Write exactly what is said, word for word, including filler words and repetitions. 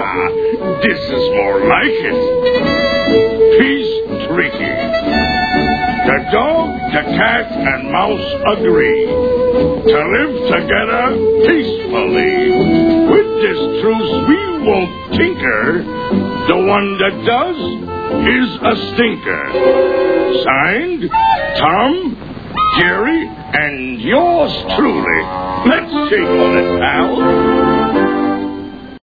This is more like it. Peace treaty. The dog, the cat, and mouse agree to live together peacefully. With this truce, we won't tinker. The one that does is a stinker. Signed, Tom, Jerry, and yours truly. Let's shake on it, pal.